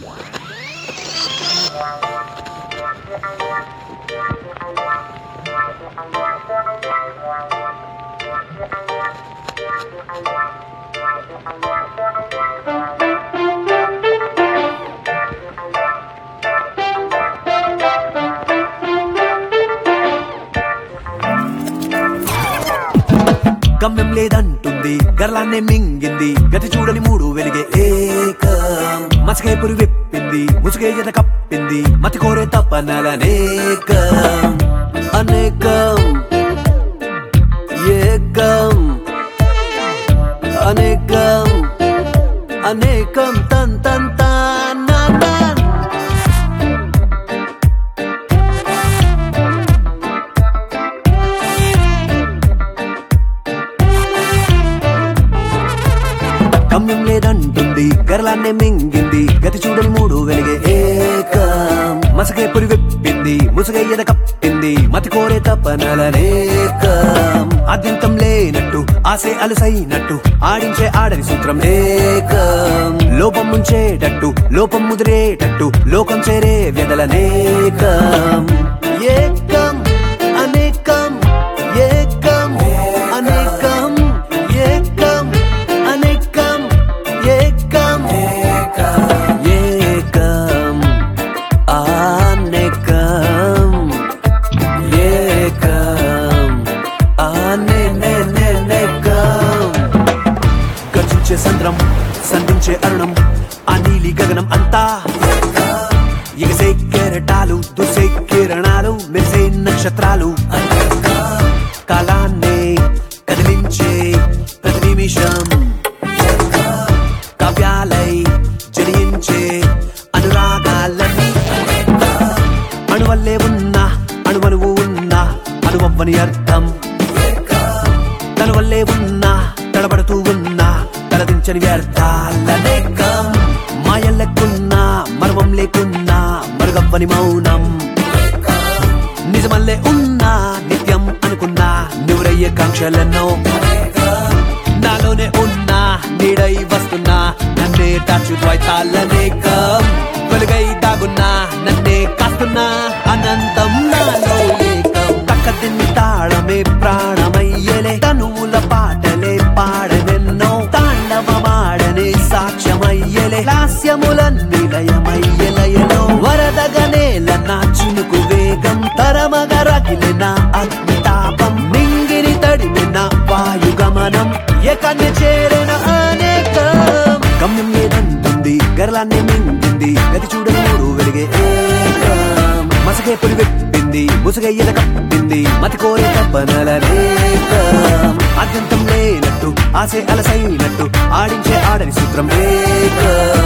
గమ్యం లేదంటుంది గర్లాన్నే మింగింది గతి చూడని మూడు వెలిగే ఏకం మసకే పురి విప్పింది ముసుగే ఎద కప్పింది మతి కోరే తప్పనలనేకం అనేకం ఏకం అనేకం అనేకం తన్ తన్ తన్ తన్ గమ్యం లేదంటుంది గర్లాన్నే మింగింది గతి చూడని మూడు వెలిగే ఏకం మసకే పురి విప్పింది ముసుగే ఎద కప్పింది మతి కోరే తప్పనలనేకం ఆద్యంతం లేనట్టు ఆసే అలసైనట్టు ఆడించే ఆడని సూత్రం ఏకం లోపం ముంచేటట్టు లోపం ముదిరేటట్టు లోకం చేరే వ్యదలనేకం ఏకం అనేకం ఏకం అనేకం ఏకం అనేకం ఏకం ఏకం అనేకం ఏకం అనేకం గర్జించే సంద్రం సంధించే అరుణం ఆ నీలి గగనం అంతా ఎగసే కెరటాలు దుసే కిరణాలు మెరిసే నక్షత్రాలు కాలాన్నే కదిలించే ప్రతి నిమిషం కావ్యాలై జనించే అనురాగాలన్నీ అణువల్లే ఉన్నా అణువనువు ఉన్నా అనువవ్వని అర్థం తన వల్లే ఉన్నా తడబడుతూ ఉన్నా తలదించని వ్యర్థాలనేకం మాయల్లెక్కున్నా మర్మం లేకున్నా మరుగవ్వని మౌనం నిజమల్లే ఉన్నా నిత్యం అనుకున్నా నువ్వరయ్యే కాంక్షలెన్నో నాలోనే ఉన్నా నీడై వస్తున్నా నన్నే తాచు ద్వైతాలనేకం వెలుగై దాగున్నా నన్నే కాస్తున్నా అనంతం నాలో ఏకం తక్కదిన్ని తాళమే ప్రాణమయ్యలే తనువుల పాటలే పాడనెన్నో తాండవమాడనే సాక్ష్యమయ్యలే లాస్యములన్నీ లయమయ్యలయలో వరదగనేల నా చినుకు వేగం తరమగ రగిలిన అగ్నితాపం నింగిని తడిమిన వాయుగమనం ఏకాన్ని చేరిన అనేకం గమ్యం లేదంటుంది గర్లాన్ని మింగింది గతి చూడని మూడు వెలిగే ఏకం మసకే పురి విప్పింది ముసుగే ఎద కప్పింది మతి కోరే తప్పనలనేకం ఆద్యంతం లేనట్టు ఆసే అలసైనట్టు ఆడించే ఆడని సూత్రం ఏకం